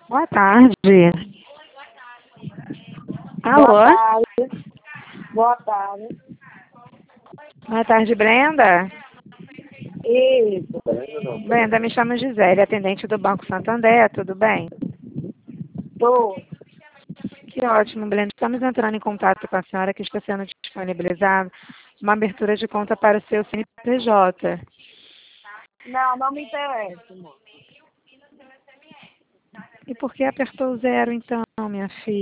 Boa tarde. Alô? Boa tarde. Boa tarde. Boa tarde, Brenda. Isso. Brenda, me chamo Gisele, atendente do Banco Santander, tudo bem? Tô. Que ótimo, Brenda. Estamos entrando em contato com a senhora que está sendo disponibilizada uma abertura de conta para o seu CNPJ. Não me interessa, amor. E por que apertou o zero, então, minha filha?